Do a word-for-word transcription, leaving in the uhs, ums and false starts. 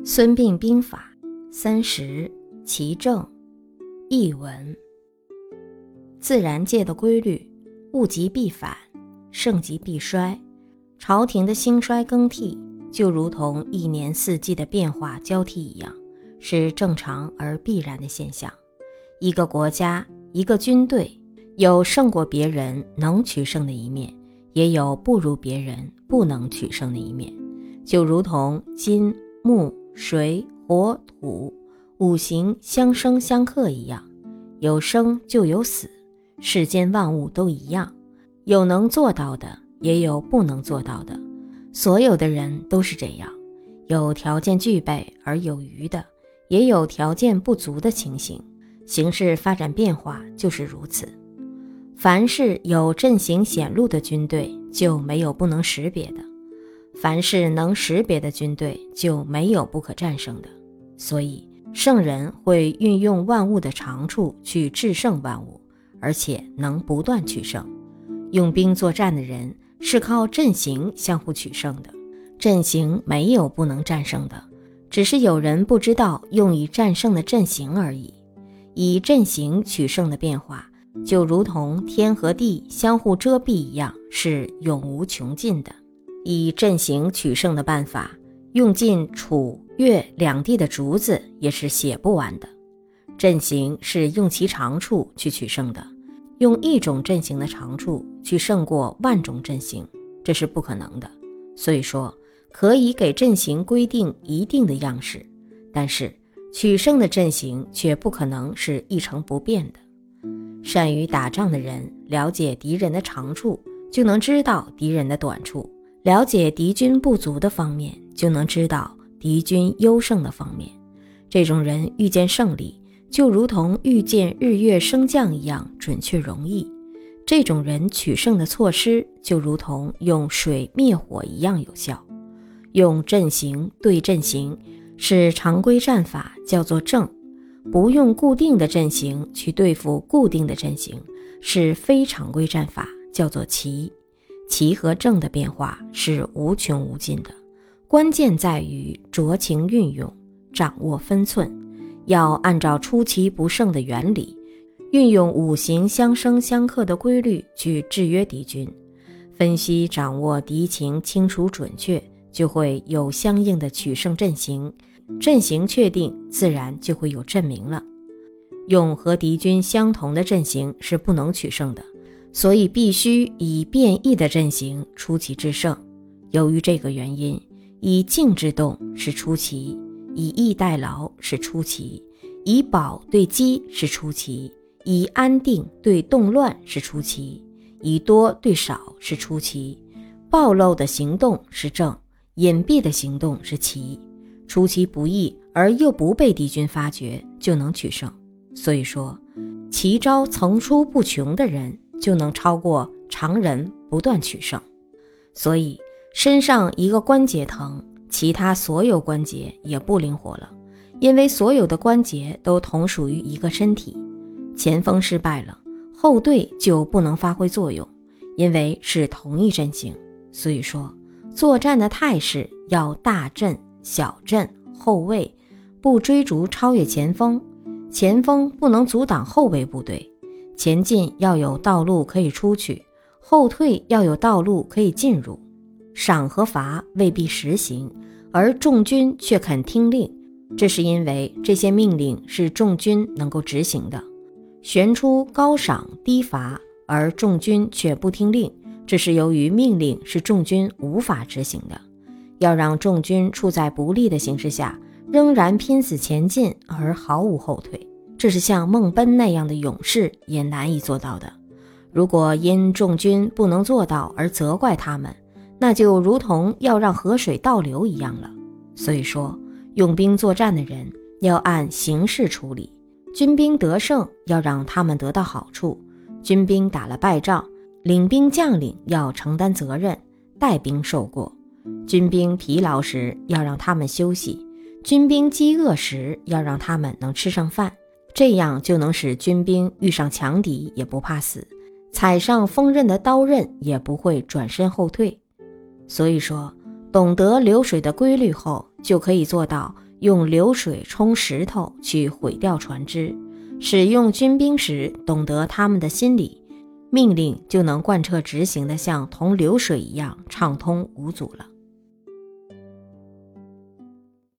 孙膑兵法三十其正。译文：自然界的规律，物极必反，盛极必衰。朝廷的兴衰更替，就如同一年四季的变化交替一样，是正常而必然的现象。一个国家，一个军队，有胜过别人能取胜的一面，也有不如别人不能取胜的一面。就如同金、木、水、火、土五行相生相克一样，有生就有死，世间万物都一样，有能做到的，也有不能做到的。所有的人都是这样，有条件具备而有余的，也有条件不足的情形。形势发展变化就是如此。凡是有阵型显露的军队，就没有不能识别的；凡是能识别的军队，就没有不可战胜的。所以圣人会运用万物的长处去制胜万物，而且能不断取胜。用兵作战的人是靠阵型相互取胜的，阵型没有不能战胜的，只是有人不知道用以战胜的阵型而已。以阵型取胜的变化，就如同天和地相互遮蔽一样，是永无穷尽的。以阵型取胜的办法，用尽楚、越两地的竹子也是写不完的。阵型是用其长处去取胜的，用一种阵型的长处去胜过万种阵型，这是不可能的。所以说，可以给阵型规定一定的样式，但是取胜的阵型却不可能是一成不变的。善于打仗的人了解敌人的长处，就能知道敌人的短处；了解敌军不足的方面，就能知道敌军优胜的方面。这种人遇见胜利，就如同遇见日月升降一样准确容易。这种人取胜的措施，就如同用水灭火一样有效。用阵型对阵型，是常规战法，叫做正；不用固定的阵型去对付固定的阵型，是非常规战法，叫做奇。奇和正的变化是无穷无尽的，关键在于酌情运用，掌握分寸，要按照出奇不胜的原理，运用五行相生相克的规律去制约敌军。分析掌握敌情清楚准确，就会有相应的取胜阵型，阵型确定，自然就会有阵名了。用和敌军相同的阵型是不能取胜的，所以必须以变异的阵型出奇制胜。由于这个原因，以静制动是出奇，以逸待劳是出奇，以保对击是出奇，以安定对动乱是出奇，以多对少是出奇，暴露的行动是正，隐蔽的行动是奇。出其不意而又不被敌军发觉，就能取胜。所以说，奇招层出不穷的人，就能超过常人不断取胜。所以身上一个关节疼，其他所有关节也不灵活了，因为所有的关节都同属于一个身体。前锋失败了，后队就不能发挥作用，因为是同一阵型。所以说，作战的态势要大阵、小阵、后卫，不追逐超越前锋，前锋不能阻挡后卫部队，前进要有道路可以出去，后退要有道路可以进入。赏和罚未必实行，而众军却肯听令，这是因为这些命令是众军能够执行的。悬出高赏低罚，而众军却不听令，这是由于命令是众军无法执行的。要让众军处在不利的形势下，仍然拼死前进而毫无后退，这是像孟奔那样的勇士也难以做到的。如果因众军不能做到而责怪他们，那就如同要让河水倒流一样了。所以说，用兵作战的人要按形势处理，军兵得胜要让他们得到好处，军兵打了败仗，领兵将领要承担责任，带兵受过。军兵疲劳时要让他们休息，军兵饥饿时要让他们能吃上饭，这样就能使军兵遇上强敌也不怕死，踩上锋刃的刀刃也不会转身后退。所以说，懂得流水的规律后，就可以做到用流水冲石头去毁掉船只，使用军兵时懂得他们的心理，命令就能贯彻执行的像同流水一样畅通无阻了。